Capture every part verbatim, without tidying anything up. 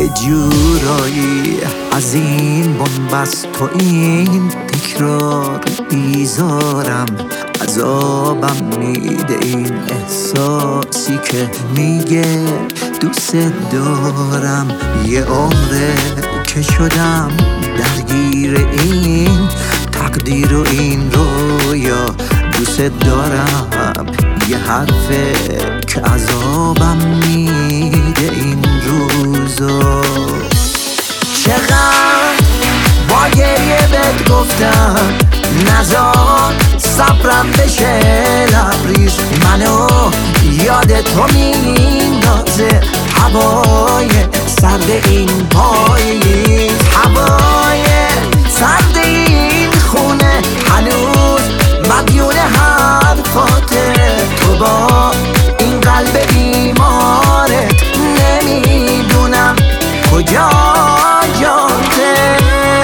یه جورایی از این بنبست و این تکرار بیزارم. عذابم میده این احساسی که میگه دوست دارم. یه عمره که شدم درگیر این تقدیر و این رویا، دوست دارم. یه حرفه که عذابم میده این روزا. چقدر با گریه بهت گفتم نزار صبرم بشه لبریز، منو یاد تو میندازه هوای سرد این پاییز. هوای سرد این خونه هنوز مدیون حرفاته. تو با این قلب بیمارت نمیدونم کجا جاته.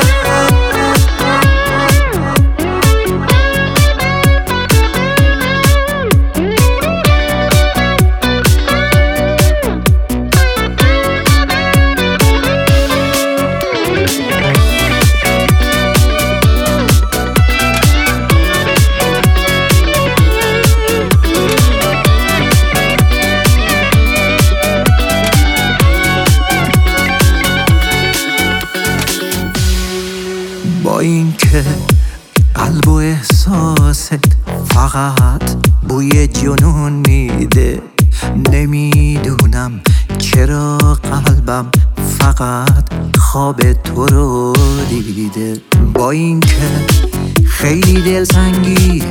با این که قلب و احساست فقط بوی جنون میده، نمیدونم چرا قلبم فقط خواب تو رو دیده. با این که خیلی دلتنگی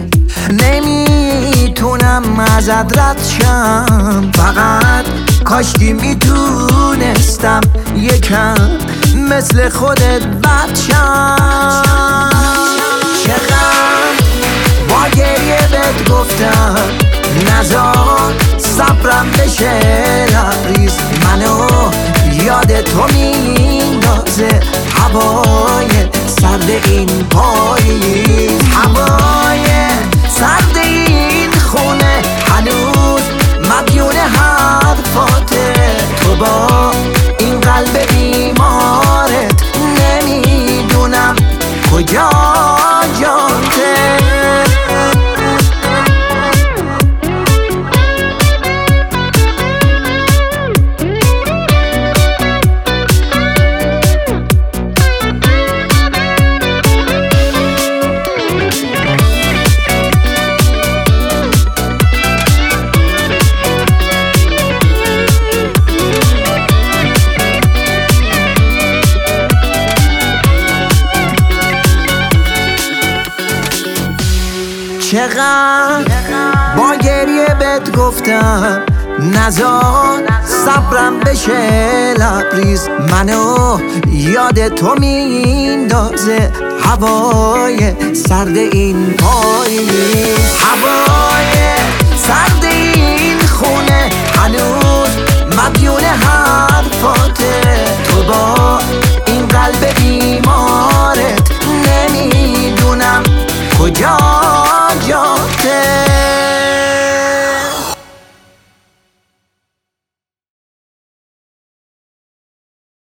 نمیتونم ازت رد شم، فقط کاشکی میتونستم یکم مثل خودت بد شم. چقدر با گریه بهت گفتم نزار صبرم بشه لبریز، منو یاد تو میندازه هوای سرد این پاییز. هوای سرد این خونه هنوز مدیون حرفاته. تو با این قلب بیمارت نمیدونم کجا جاته. چقدر با گریه بهت گفتم نزار صبرم بشه لبریز، منو یاد تو میندازه هوای سرد این پاییز. هوای سرد